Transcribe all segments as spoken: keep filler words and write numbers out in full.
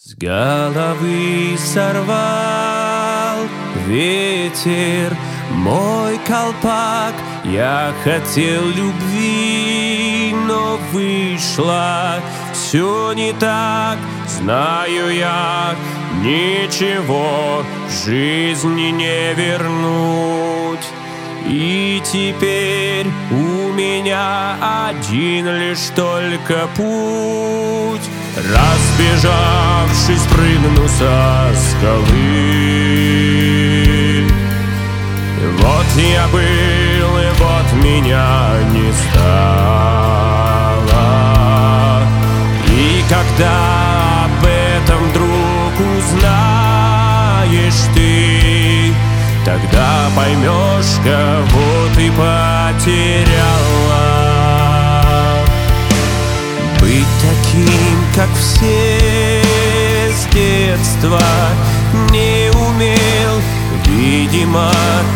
С головы сорвал ветер мой колпак. Я хотел любви, но вышло все не так. Знаю я, ничего в жизни не вернуть. И теперь у меня один лишь только путь. Разбежавшись, прыгну со скалы. Вот я был, и вот меня не стало. И когда об этом вдруг узнаешь ты, тогда поймешь, кого ты потеряла. Быть таким, как все, с детства не умел. Видимо,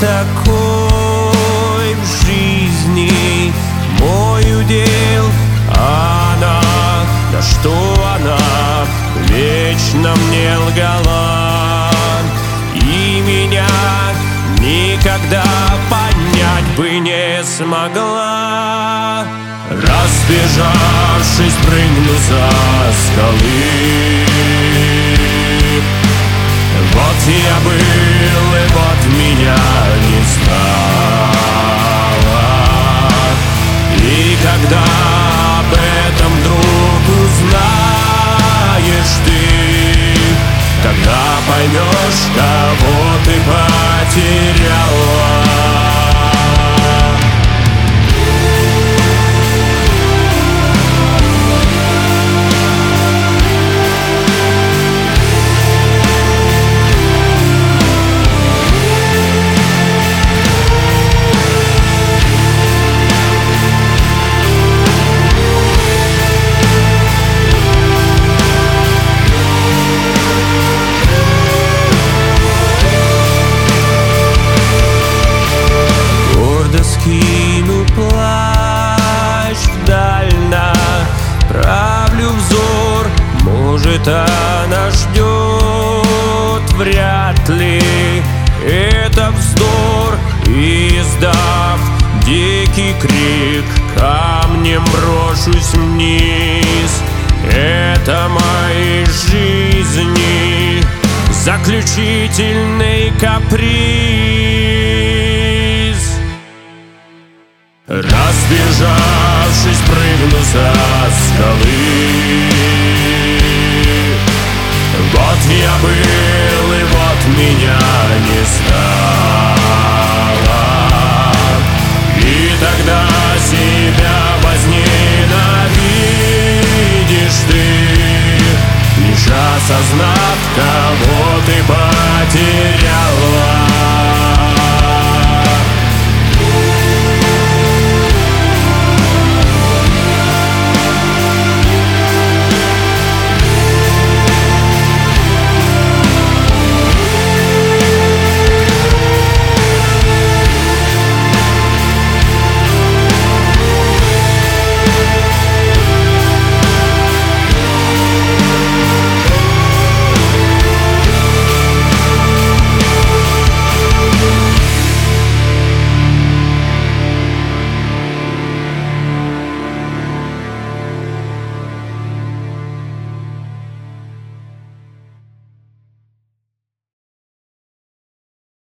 такой в жизни мой удел. Она, да что она, вечно мне лгала. И меня никогда понять бы не смогла. Разбежавшись, прыгну со скалы. Вот я был, и вот меня не стало. И когда об этом вдруг узнаешь ты, тогда поймешь, кого ты потеряла. Скину плащ вдаль, направлю взор. Может, она ждет, вряд ли это вздор. Издав дикий крик, камнем брошусь вниз. Это моей жизни заключительный каприз. Разбежавшись, прыгну со скалы. Вот я был, и вот меня не стало. И тогда себя возненавидишь ты, лишь осознав, кого ты потерял.